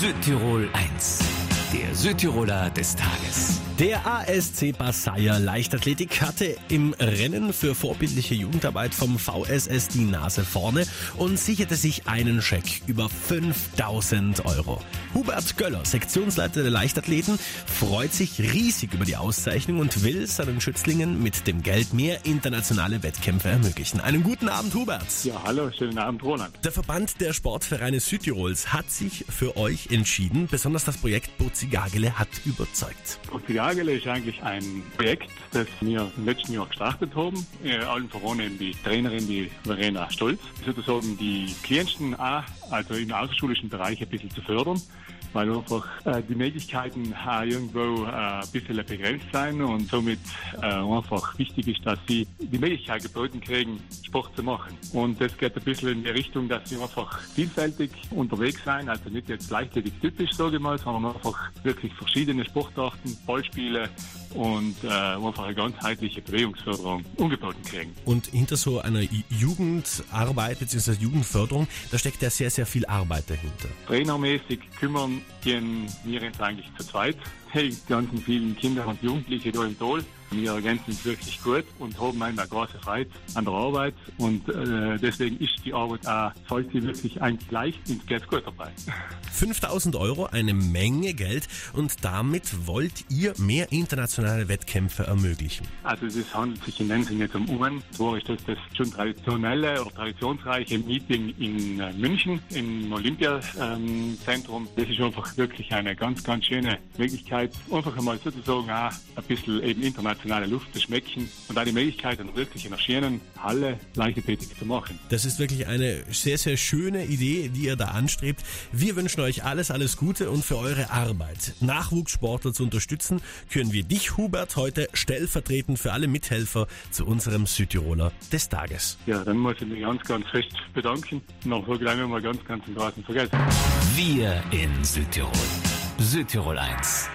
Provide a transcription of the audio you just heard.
Südtirol 1, der Südtiroler des Tages. Der ASC Basayer Leichtathletik hatte im Rennen für vorbildliche Jugendarbeit vom VSS die Nase vorne und sicherte sich einen Scheck über 5.000 €. Hubert Göller, Sektionsleiter der Leichtathleten, freut sich riesig über die Auszeichnung und will seinen Schützlingen mit dem Geld mehr internationale Wettkämpfe ermöglichen. Einen guten Abend, Hubert. Ja, hallo, schönen Abend, Roland. Der Verband der Sportvereine Südtirols hat sich für euch entschieden. Besonders das Projekt Bozigagele hat überzeugt. Bozigagele ist eigentlich ein Projekt, das wir im letzten Jahr gestartet haben. Allen voran die Trainerin, die Verena Stolz, sozusagen die Klienten auch, also im außerschulischen Bereich ein bisschen zu fördern, weil einfach die Möglichkeiten irgendwo ein bisschen begrenzt sein und somit einfach wichtig ist, dass sie die Möglichkeit geboten kriegen, Sport zu machen. Und das geht ein bisschen in die Richtung, dass sie einfach vielfältig unterwegs sein, also nicht jetzt leichtathletik typisch, sage ich mal, sondern einfach wirklich verschiedene Sportarten, Ballspiele und einfach eine ganzheitliche Bewegungsförderung angeboten kriegen. Und hinter so einer Jugendarbeit bzw. Jugendförderung, da steckt ja sehr, sehr viel Arbeit dahinter. Trainermäßig kümmern wir jetzt eigentlich zu zweit. Die ganzen vielen Kinder und Jugendliche da im Tal. Wir ergänzen uns wirklich gut und haben eine große Freude an der Arbeit. Und deswegen ist die Arbeit auch, fällt sie wirklich eigentlich leicht und geht gut dabei. 5.000 €, eine Menge Geld. Und damit wollt ihr mehr internationale Wettkämpfe ermöglichen. Also es handelt sich in dem Sinne jetzt um UN. Zwar ist das schon traditionelle oder traditionsreiche Meeting in München im Olympiazentrum. Das ist einfach wirklich eine ganz, ganz schöne Möglichkeit, einfach einmal sozusagen auch ein bisschen eben internationale Luft zu schmecken und auch die Möglichkeit, dann wirklich in einer schönen Halle Leichtathletik zu machen. Das ist wirklich eine sehr, sehr schöne Idee, die ihr da anstrebt. Wir wünschen euch alles, alles Gute und für eure Arbeit. Nachwuchssportler zu unterstützen, küren wir dich, Hubert, heute stellvertretend für alle Mithelfer zu unserem Südtiroler des Tages. Ja, dann muss ich mich ganz, ganz fest bedanken. Noch so gleich mal ganz, ganz im Großen vergessen. Wir in Südtirol. Südtirol 1.